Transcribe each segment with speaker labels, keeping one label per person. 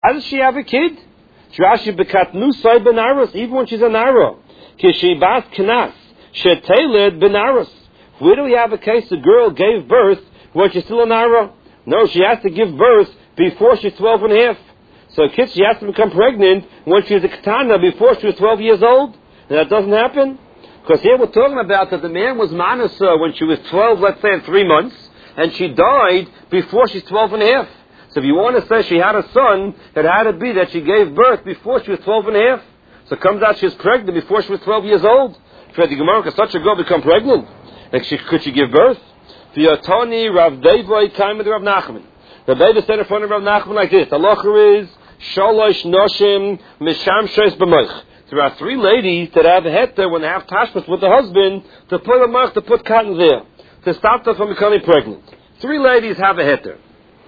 Speaker 1: How does she have a kid? Rashi bekatnusai benaros, even when she's a nara. Kishibas knas sheteled benaros. Where do we have a case a girl gave birth when she's still a nara? No, she has to give birth before she's 12 and a half. So a kid, she has to become pregnant when she's a katana before she was 12 years old. And that doesn't happen. Because here we're talking about that the man was manasa when she was 12, let's say in 3 months, and she died before she's 12 and a half. So if you want to say she had a son, it had to be that she gave birth before she was 12 and a half. So it comes out she was pregnant before she was 12 years old. For the Gemara, could such a girl become pregnant? Could she give birth? V'yatani Rav Devai came with Rav Nachman. The baby said in front of Rav Nachman like this. The halacha is shalosh noshim mishamshes b'moich. There are 3 ladies that have a heter when they have tashmas with the husband to put a moich, to put cotton there, to stop them from becoming pregnant. 3 ladies have a heter.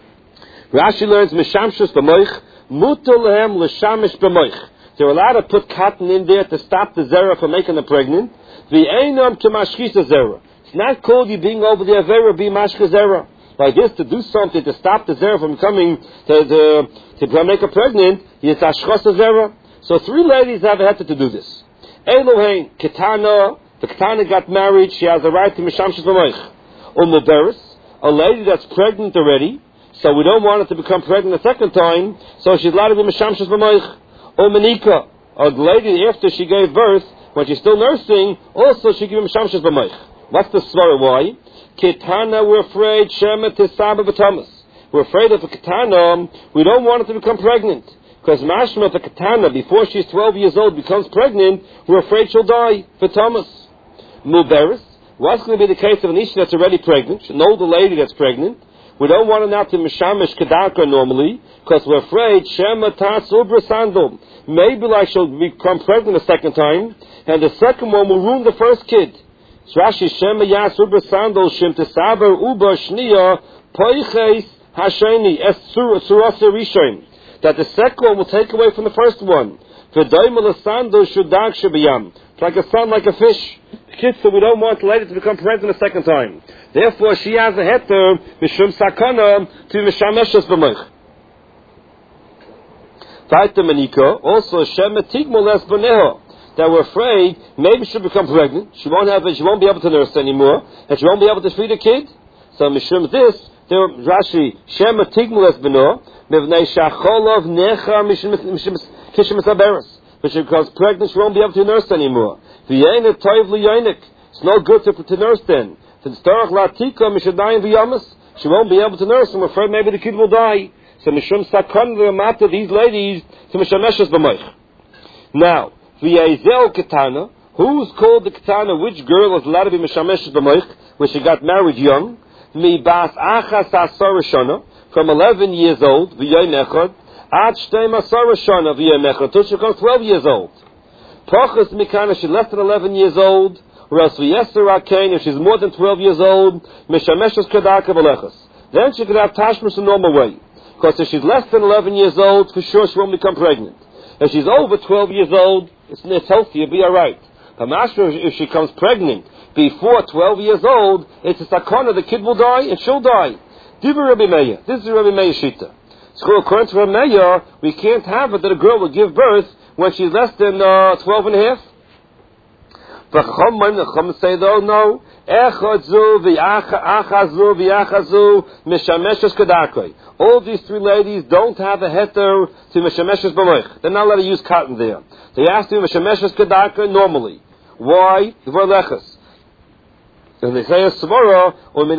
Speaker 1: Rashi learns mishamshes b'moich mutal lehem l'shamish b'moich. They're allowed to put cotton in there to stop the zera from making them pregnant. V'einam k'mashchisa zera. It's not called you being over the avera be mashka zera. Like this, to do something to stop the zera from coming to make her pregnant, it's ashchasa zera. So 3 ladies have a heter to do this. Elohein ketana. The ketana got married. She has a right to mishamshes b'moich. Umuberis, a lady that's pregnant already. So we don't want her to become pregnant a second time. So she's allowed to be mishamshes b'moich. Omenika, a lady after she gave birth, when she's still nursing, also she gave him shamshes b'moich. What's the story? Why? Ketana, we're afraid shema tisaba b'tamas. We're afraid of a ketana. We don't want her to become pregnant because mashma of a ketana before she's 12 years old becomes pregnant. We're afraid she'll die for Thomas. Muberis. What's going to be the case of an isha that's already pregnant? An older lady that's pregnant. We don't want her now to mishamish kedarka normally, because we're afraid shema tas ubra sandal. Maybe like she'll become pregnant a second time, and the second one will ruin the first kid. Rashi shema yas ubra sandal shim tesaber uba shniya poiches hasheni es surasa rishon. That the second one will take away from the first one. V'daimel sandal shudag shabiyam. It's like a son, like a fish. Kids, so we don't want the lady to become pregnant a second time. Therefore, she has a heter mishum sakana to mishameshes b'moich. Taita manika also shema tigmol es b'neho, that we're afraid maybe she'll become pregnant. She won't be able to nurse anymore, and she won't be able to feed a kid. So mishum this, there Rashi shema tigmol es b'neho mevnei shacholov necha mishum kishim saberes. But she becomes pregnant, she won't be able to nurse anymore. It's no good to nurse then. She won't be able to nurse, and we're afraid maybe the kid will die. So Mishum Sakon v'amata, these ladies to Mishameshes b'moich. Now, v'yazel ketana, who's called the ketana? Which girl is allowed to be Mishameshes b'moich? When she got married young. Mi bas achas asar shana, from 11 years old. V'yay nechad. Ad shtei masar shana v'yay nechad, until she becomes 12 years old. Pachas mikana, she's less than 11 years old. Or else v'yeser akain, if she's more than 12 years old, Mishameshes kedaka v'lechas. Then she could have tashmas in normal way. Because if she's less than 11 years old, for sure she won't become pregnant. If she's over 12 years old, it's healthy, it'll be alright. But if she becomes pregnant before 12 years old, it's a sakana, the kid will die and she'll die. Divrei Rabbi Meir. This is Rabbi Meir Shita. So according to Rabbi Meir, we can't have it that a girl will give birth when she's less than 12 and a half. The Chacham say though, no. All these 3 ladies don't have a heter to Mishameshes b'moich. They're not allowed to use cotton there. They have to Mishameshes kedarka normally. Why? And they say a svara,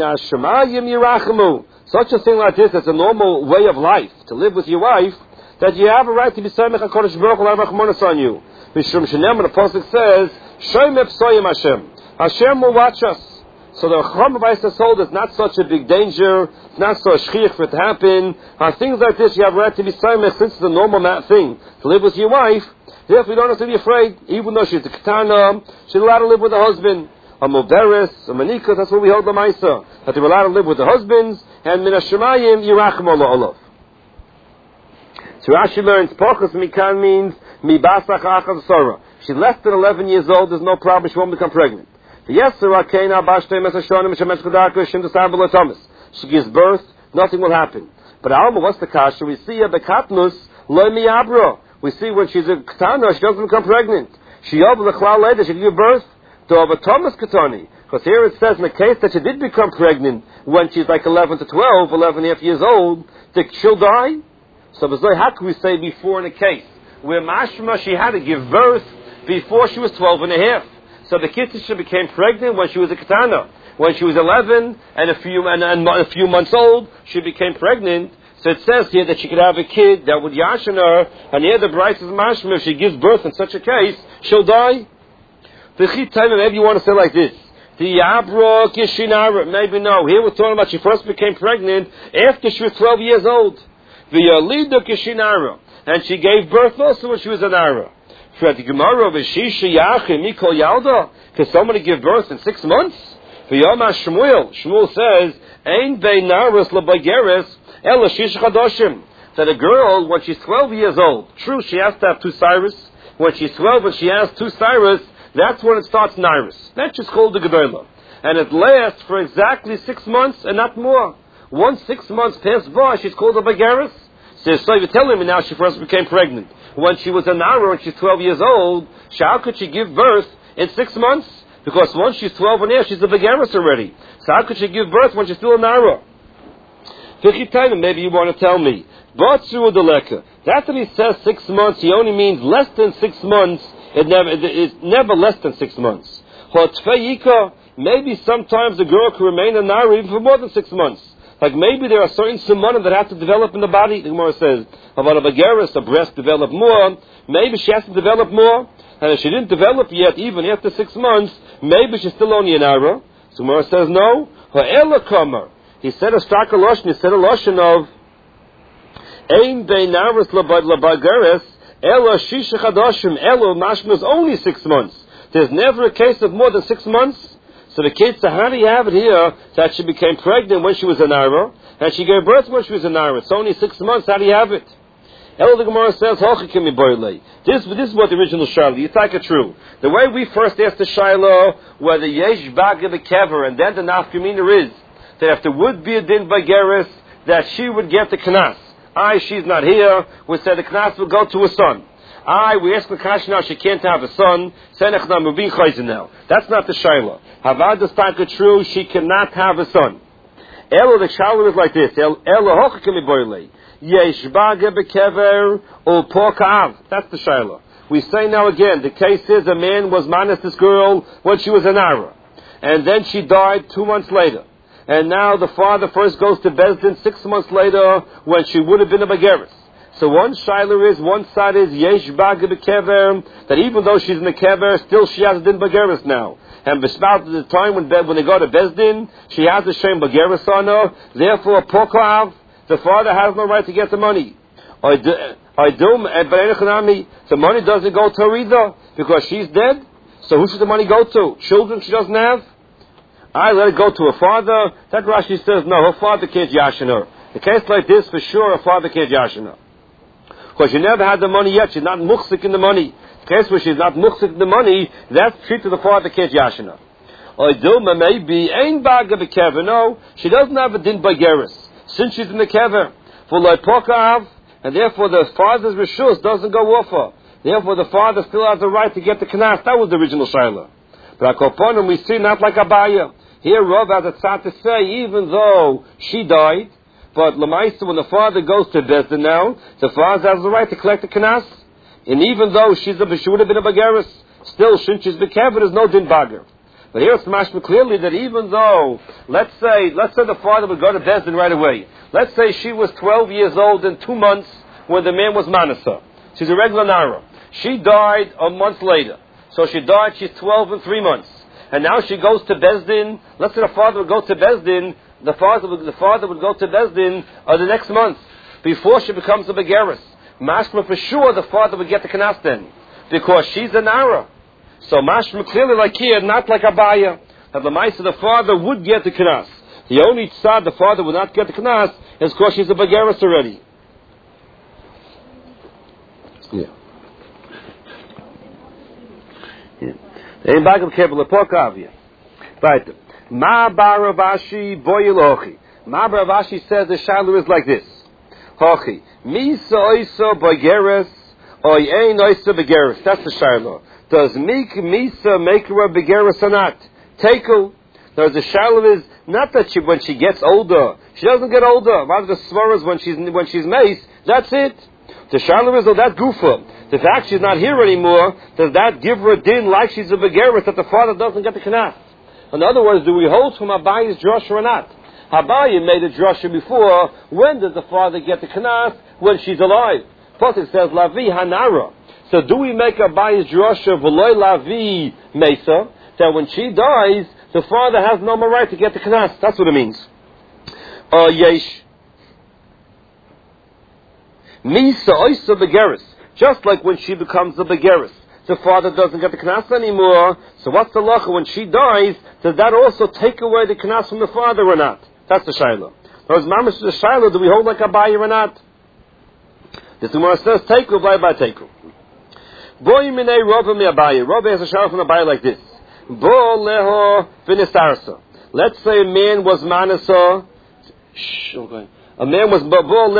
Speaker 1: such a thing like this, that's a normal way of life, to live with your wife, that you have a right to be Samech HaKadosh Baruch Hu Rachmanas on you. Mishum Shenem, the Pasuk says, Shoym Epsoyim Hashem. Hashem will watch us. So the Chacham of Eis HaSol is not such a big danger, it's not so shchiach for it to happen. Things like this, you have a right to be Samech, since it's a normal thing, to live with your wife. Therefore, you don't have to be afraid. Even though she's a Ketana, she's allowed to live with her husband. A Muberes, a Manikas, that's what we hold the Maisa. That they're allowed to live with their husbands, and Min HaShemayim, Yirachem Allah Olav. So Rashi learns, Pachas Mikan means, Mi Basach Achaz Sarah. She's less than 11 years old, there's no problem, she won't become pregnant. She gives birth, nothing will happen. But Alma, what's the kasha? We see a Bekatnus, Lo miyabra. We see when she's a katana, she doesn't become pregnant. She over the klal later, she can give birth to over Thomas Katani. Because here it says in the case that she did become pregnant when she's like 11 to 12, 11 and a half years old, she'll die. So how can we say before in a case where mashma she had to give birth before she was 12 and a half? So the kitzisha became pregnant when she was a katana. When she was 11 and a few months old, she became pregnant. So it says here that she could have a kid that would yashin her, and here the Bryce is mashma, if she gives birth in such a case, she'll die. Maybe you want to say like this. Diabro kishinara. Maybe no. Here we're talking about she first became pregnant after she was 12 years old. V'yalida kishinara. And she gave birth also when she was an ara. Can somebody give birth in 6 months? Shmuel says, Ein beinaris labageres ela shish chadoshim. That a girl, when she's 12 years old, true, she has to have 2 cyrus. When she's 12 and she has 2 cyrus, that's when it starts nairis. That's just called the gedolah. And it lasts for exactly 6 months and not more. Once 6 months pass by, she's called a bageres. So you're telling me now she first became pregnant when she was an hour and she's 12 years old. So how could she give birth in 6 months? Because once she's 12 and a half, she's a begeres already. So how could she give birth when she's still an hour? Maybe you want to tell me. That that he says 6 months, he only means less than 6 months. It's never less than 6 months. Maybe sometimes a girl can remain an hour even for more than 6 months. Like maybe there are certain simonim that have to develop in the body. The Gemara says, about a bageres, a breast develop more. Maybe she has to develop more. And if she didn't develop yet, even after 6 months, maybe she's still only an hour. So Gemara says, no. He said a stark lashon. He said a lashon of Ein beinaris labageres ela shisha chadashim ela mashma is only 6 months. There's never a case of more than 6 months. So the kids, so how do you have it here that she became pregnant when she was an hour and she gave birth when she was an hour? It's only 6 months. How do you have it? El the Gemara says, this is what the original Shiloh. You take it true. The way we first asked the Shiloh whether yesh baga bekever, and then the nafkamina is that if there would be a din bageres, that she would get the knas. She's not here. We said the knas would go to a son. We ask the kash now, she can't have a son. Now. That's not the Shiloh. Havad is taka true, she cannot have a son. Elo, the Shiloh is like this. That's the Shiloh. We say now again, the case is a man was minus this girl when she was an hour. And then she died 2 months later. And now the father first goes to Bezdin 6 months later when she would have been a bageres. So one side is yesh baga bekever, that even though she's in the kever, still she has a din bageres now. And bespout at the time when they go to Bezdin, she has the shem bageres on her. Therefore, pokav, the father has no right to get the money. The money doesn't go to her either because she's dead. So who should the money go to? Children she doesn't have. Let it go to her father. That Rashi says no, her father can't yashin her. The case like this, for sure, her father can't yashin her. Because she never had the money yet. She's not muksik in the money. The case where she's not muksik in the money, that's treated to the father can't yashin her. Maybe ain't baga bekever. No, she doesn't have a din bageres since she's in the kever. For loipokav, and therefore the father's reshus doesn't go off her. Therefore the father still has the right to get the knas. That was the original Shiloh. But Akoponim we see not like Abaya. Here Rav has a tzad to say, even though she died, but Lamaisa, when the father goes to Bezdin now, the father has the right to collect the knas. And even though she would have been a bageres, still, since she's bekever, there's no din bager. But here it's mashma clearly that even though, let's say the father would go to Bezdin right away. Let's say she was 12 years old in 2 months when the man was manasa. She's a regular nara. She died a month later. So she died, she's 12 and 3 months. And now she goes to Bezdin. Let's say the father would go to Bezdin. The father would go to Bezdin the next month before she becomes a bageres. Mashma for sure the father would get the knas then because she's a nara. So mashma clearly like here, not like Abaya. That the mice of the father would get the knas. The only tzad the father would not get the knas is because she's a bageres already. Yeah. Right. Ma Baravashi Boyelochi. Ma Baravashi says the Shiloh is like this. Hachi. Misa oisa begeres, oy ein oisa begeres. That's the Shiloh. Does Misa make her a begeres or not? Teku. Now the Shiloh is not that when she gets older, she doesn't get older. Rather the svaras when she's mace, that's it. The Shiloh is that gufa. The fact she's not here anymore, does that give her a din like she's a begeres that the father doesn't get the knas? In other words, do we hold from Abayi's drasha or not? Abayi made a drasha before. When does the father get the knas? When she's alive. Pasuk says lavi hanara. So do we make Abayi's drasha v'loy lavi mesa, that when she dies, the father has no more right to get the knas? That's what it means. Yesh. Misa oisa begeres. Just like when she becomes a begeres, the father doesn't get the knas anymore. So what's the lacha when she dies? Does that also take away the knas from the father or not? That's the Shiloh. Whereas mamash the Shiloh, do we hold like Abayi or not? The Gemara says, Teku, by Teku. Boy minei Rava mi Abayi. Rava has a Shiloh from Abayi like this. Bo leho finisarsa. Let's say a man was manasa. Okay. A man was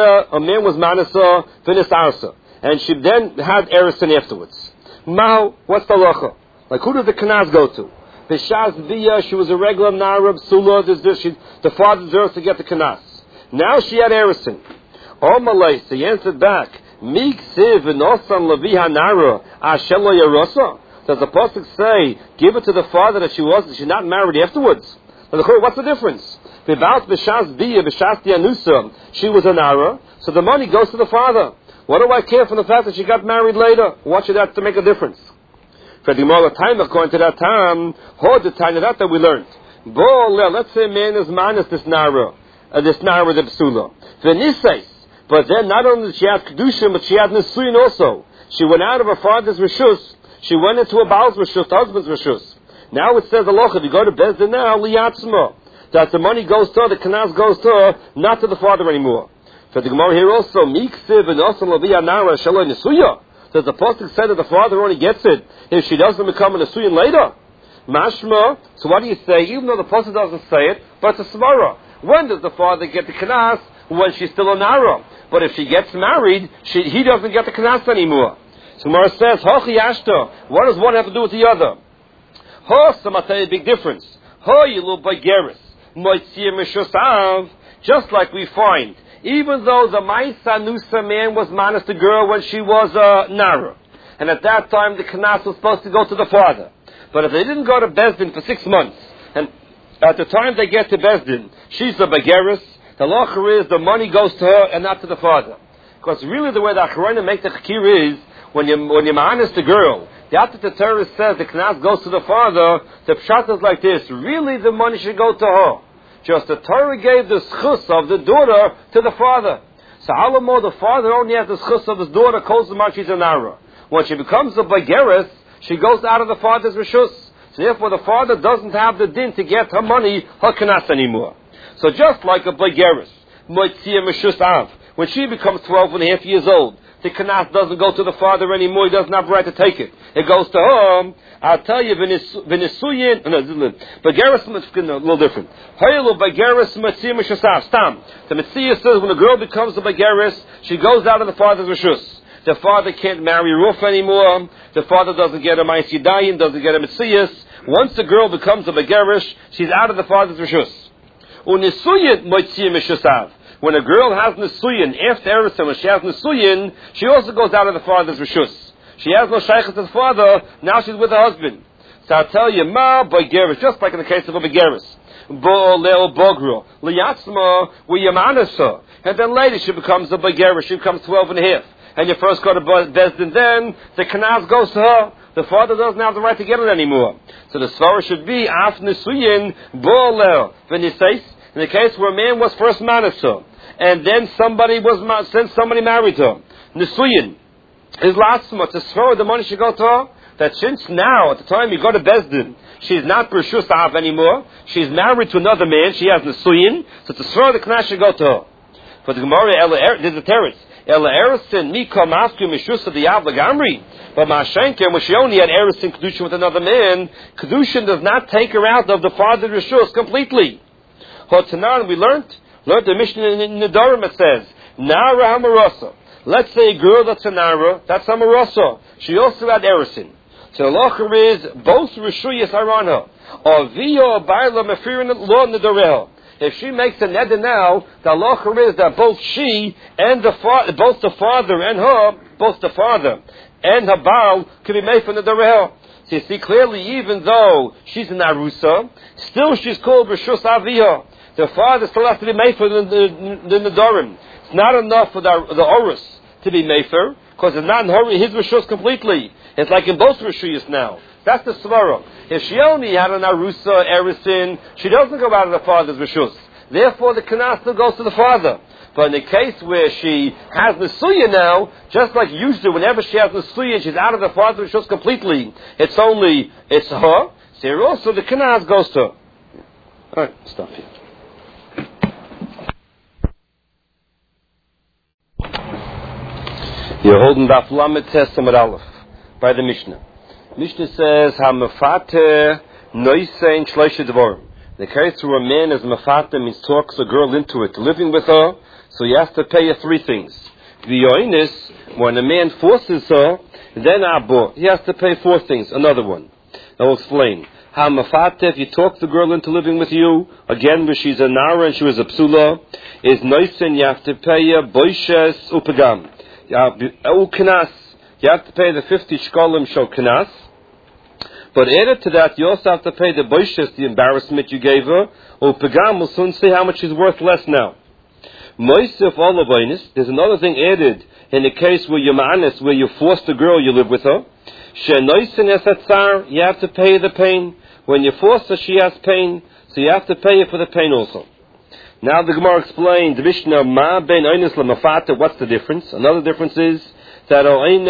Speaker 1: manasa finisarsa, and she then had erison afterwards. Mao, what's the lacha? Like who did the knas go to? B'shas bia, she was a regular narab sula. The father deserves to get the knas. Now she had erison. Oh malay, so he answered back. Mik siv v'nosan leviha nara ashelo yarosa. Does the pasuk say, give it to the father that she's not married afterwards? What's the difference? About b'shas bia, b'shas dianusa, she was a nara, so the money goes to the father. What do I care for the fact that she got married later? What should that to make a difference? For the Gemara time, according to that time, the time that we learned. Let's say a man is minus this nara, the psula. V'nisais. But then not only did she have kedusha, but she had nisuyin also. She went out of her father's rishus. She went into a Baal's rishus, husband's rishus. Now it says aloha, if you go to Bezdin now, liyatzma, that the money goes to her, the knas goes to her, not to the father anymore. For the Gemara here also, miksiv and also laviya nara shaloi nisuya. Does the pasuk say that the father only gets it if she doesn't become a nisuyin later? Mashma. So what do you say? Even though the pasuk doesn't say it, but it's a svara. When does the father get the knas? When she's still a nara. But if she gets married, he doesn't get the knas anymore. So Gemara says, Hochi Ashta. What does one have to do with the other? Ho, so I'll tell you a big difference. Ho, yilu bageris. Moitzir mishusav. Just like we find, even though the Maisa Nusa man was minus the girl when she was a Nara. And at that time, the knas was supposed to go to the father. But if they didn't go to Bezdin for 6 months, and at the time they get to Bezdin, she's a bageris, the lacher is the money goes to her and not to the father. Because really the way the Acharayim make the chakir is, when you minus the girl, the after the Torah says the knas goes to the father, the pshat is like this, really the money should go to her. Just the Torah gave the schus of the daughter to the father. So Alamo, the father only has the schus of his daughter, calls the she's a nara. When she becomes a bageres, she goes out of the father's rishus. So therefore the father doesn't have the din to get her money, her knas anymore. So just like a bageres, moitzia meshus av, when she becomes 12 and a half years old, the knas doesn't go to the father anymore. He doesn't have the right to take it. It goes to her. I'll tell you, v'nisuyin, bageres is a little different. Hayelu bageres matzia mishasav. Stam. The Metzia says when a girl becomes a bageres, she goes out of the father's rishus. The father can't marry Ruf anymore. The father doesn't get a ma'is yidayim, doesn't get a Metzias. Once the girl becomes a bageres, she's out of the father's rishus. Unisuyin matzia mishasav. When a girl has nisuyin, after Eresim, when she has nisuyin, she also goes out of the father's rishus. She has no shaykhs to the father, now she's with her husband. So I'll tell you, ma bageres, just like in the case of a bageres. Bo leo bogro, liyatzma, we yamanasa. And then later she becomes a bageres, she becomes 12 and a half. And you first go to Bezdin, then the knas goes to her. The father doesn't have the right to get it anymore. So the svara should be, af nisuyin, bo leo, v'nisais. In the case where a man was first manasa, and then somebody married her, nisuyin, his last month, to throw the money should go to her, that since now, at the time you go to Bezdin, she's not Bershus Av anymore, she's married to another man, she has nisuyin, so to throw the knas should go to her. For the Gemara, there's a teretz. Ela Erison, Mika Masku, Mishusa, the Av Lagamri. But Mashenka, when she only had Erison Kedushin with another man, Kedushin does not take her out of the father's Rishus completely. Hotanan, we learned the Mishnah in Nedarim, it says, Nara Hamarasa. Let's say a girl that's a Nara, that's Hamarasa. She also had Erisin. So the halacha is both Rishuyas are on her. Or Via Baila Mefirin Law Nidareha. If she makes a neder now, the halacha is that both she and both the father and her Baal can be made for Nidareha. So you see clearly, even though she's an Arusa, still she's called Rishus Aviyah. The father still has to be made for the Nidarim. It's not enough for the Orus to be made for, because it's not in his Rishus completely. It's like in both Rishuyas now. That's the Svara. If she only had an Arusa, Erisin, she doesn't go out of the father's Rishus. Therefore, the Kanas still goes to the father. But in the case where she has Nesuya now, just like usually, whenever she has Nesuya and she's out of the father's Rishus completely, it's her. So also the Kanas goes to her. Alright, stop here. You're holding Daf Lamed Tes Amud Aleph by the Mishnah. Mishnah says, "Ha-mefate noisein shleisha dvorim." The case where a man is mefate means talks a girl into it, living with her, so he has to pay her 3 things. V'yoinis, when a man forces her, then abo, he has to pay 4 things. Another one. I'll explain. Ha-mefate, if you talk the girl into living with you, again, where she's a nara and she was a psula, is noisein, you have to pay her boishes upagam. Ukanas, you have to pay the 50 shkolim shel kanas. But added to that, you also have to pay the boishes, the embarrassment you gave her. Upagam, we'll soon see how much she's worth less now. Moisef olavoinis, there's another thing added in the case where you're ma'anis, where you force the girl you live with her. She'noisen esatzar, you have to pay the pain. When you force her, she has pain, so you have to pay her for the pain also. Now the Gemara explained, the Mishnah, ma ben oines lemafata, what's the difference? Another difference is that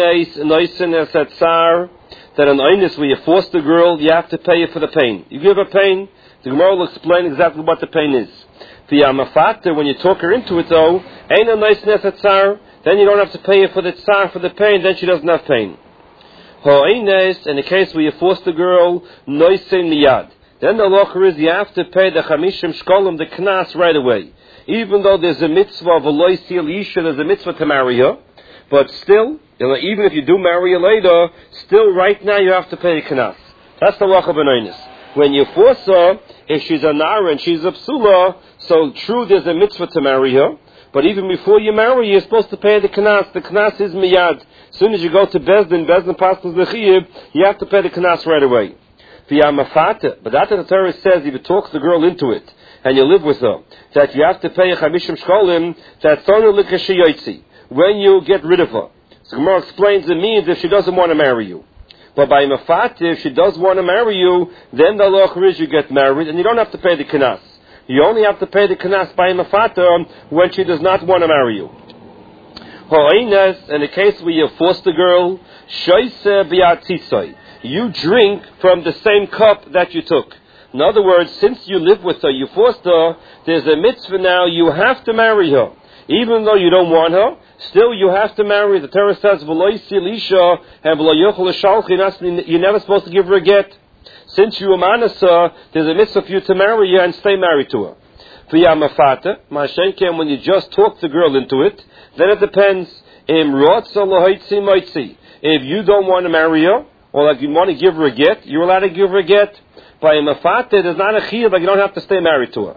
Speaker 1: that an oines, where you force the girl, you have to pay her for the pain. You give her pain, the Gemara will explain exactly what the pain is. Mafata, when you talk her into it though, then you don't have to pay her for the tsar, for the pain, then she doesn't have pain. Ho'ines, in the case where you force the girl, noisen miyad. Then the halacha is you have to pay the chamishim shkolim, the knas, right away. Even though there's a mitzvah of a loy seal isha, there's a mitzvah to marry her, but still, even if you do marry her later, still right now you have to pay the knas. That's the halacha b'noinis. When you force her, if she's a nara and she's a psula, so true there's a mitzvah to marry her, but even before you marry her, you're supposed to pay the knas. The knas is miyad. As soon as you go to Bezdin passes the chiyuv, you have to pay the knas right away. But that the Torah says, if you talk the girl into it, and you live with her, that you have to pay a chamishim shkolim, that's only l'kashiyotzi, when you get rid of her. So Gemara explains it means if she doesn't want to marry you. But by mafat, if she does want to marry you, then the halacha is you get married, and you don't have to pay the kanas. You only have to pay the kanas by mafata when she does not want to marry you. Ho'ines, in the case where you force the girl, shoyse bi'atzisoi, you drink from the same cup that you took. In other words, since you live with her, you forced her, there's a mitzvah now, you have to marry her. Even though you don't want her, still you have to marry. The Torah says, and you're never supposed to give her a get. Since you amanas her, there's a mitzvah for you to marry her and stay married to her. When you just talk the girl into it, then it depends. If you don't want to marry her, or like you want to give her a get, you're allowed to give her a get. By a mafate, there's not a chiyuv, but you don't have to stay married to her.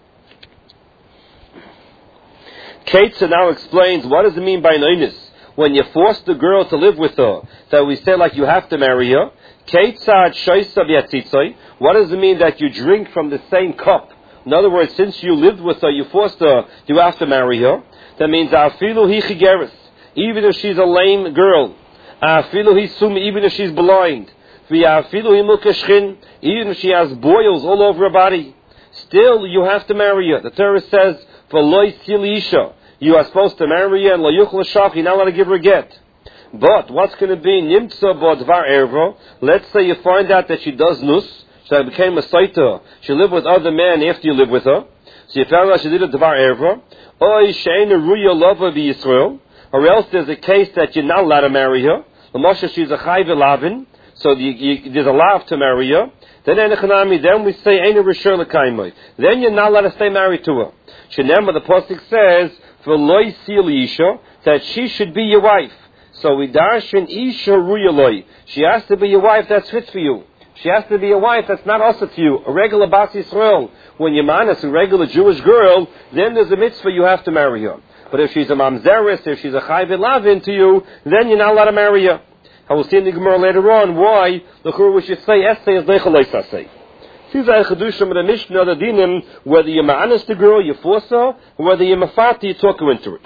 Speaker 1: Keitza now explains what does it mean by noinis when you force the girl to live with her, that we say like you have to marry her. Keitzad shoysa b'yatzitzoi. What does it mean that you drink from the same cup? In other words, since you lived with her, you forced her, you have to marry her. That means afilu hi chigeres, even if she's a lame girl. Afilu hi sumi, even if she's blind. V'afilu hi mukashchin, even if she has boils all over her body. Still, you have to marry her. The Torah says, "V'loy silisha." You are supposed to marry her, and lo yuchel shach, you're not allowed to give her a get. But what's going to be nimtza bodvar erva? Let's say you find out that she does nus, she became a saita, she lived with other men after you live with her. So you found out she did a dvar erva. Oy she'ena ruya lova v'Yisrael, or else there's a case that you're not allowed to marry her. L'moshe, she's a chayve lavin, so there's a lav to marry her. Then we say, then you're not allowed to stay married to her. Shenema, the pasuk says, v'loi sili isha, that she should be your wife. So we darshan isha ruyaloi. She has to be your wife that's fit for you. She has to be a wife that's not also to you. A regular Bas Yisrael. When you're manas, a regular Jewish girl, then there's a mitzvah you have to marry her. But if she's a mamzeris, if she's a chayv lavin to you, then you're not allowed to marry her. I will see in the Gemara later on why the Chur we should say essay is leichalei sasei. These are chedushim of the Mishnah, the dinim, whether you're ma'anas the girl, you force her, or whether you're mafati, you talk her into it.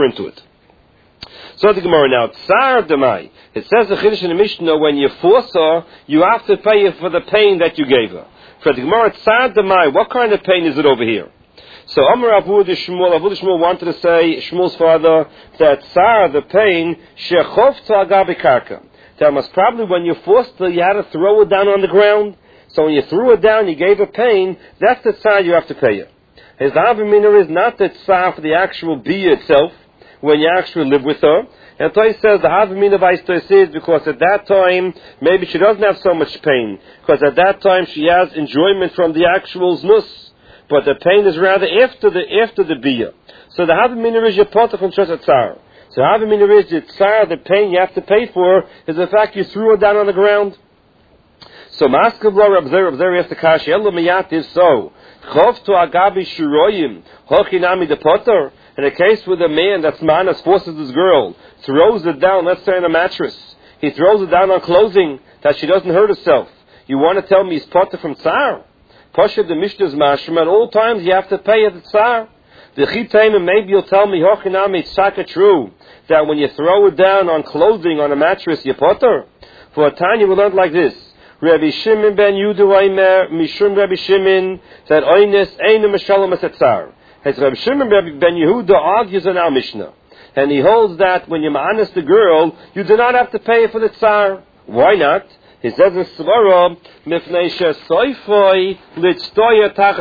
Speaker 1: So the Gemara now, tsar demai. It says the Chiddush in the Mishnah, when you force her, you have to pay her for the pain that you gave her. For the Gemara, tsar demai, what kind of pain is it over here? So Amar Avud Shmuel wanted to say, Shmuel's father, that tsar, the pain, shechof t'agabi karka. That must probably, when you forced her, you had to throw her down on the ground. So when you threw her down, you gave her pain, that's the tsar you have to pay her. His avimina is not the tsar for the actual bia itself, when you actually live with her. And Toy says the Havamina Vaistos is because at that time, maybe she doesn't have so much pain. Because at that time she has enjoyment from the actual znus. But the pain is rather after the bia. So the Havamina is your potter from Shosat Tsar. So the Havamina is your tsar, the pain you have to pay for, is the fact you threw her down on the ground. So Maskav Lo Rab Zer has to kash, Elo Miyat is so. Chov to Agabi Shiroyim, Hochinami the potter. In a case with a man that's manas forces his girl, throws it down, let's say on a mattress. He throws it down on clothing that she doesn't hurt herself. You want to tell me he's potter from tsar? Pasha the Mishnah's mashma, at all times you have to pay at the tsar. The chitayim, maybe you'll tell me, hochinami, it's saka true, that when you throw it down on clothing, on a mattress, you're potter. For a Tanya we learned like this. Rabbi Shimon ben Yudu Aimer, Mishum Rabbi Shimon, that oines einu meshalom as a tsar. As Rabbi Shimon ben Yehuda argues in our Mishnah, and he holds that when you ma'anas the girl, you do not have to pay for the tsar. Why not? He says in Svara, Mifnei shesoifoi litztoya tachat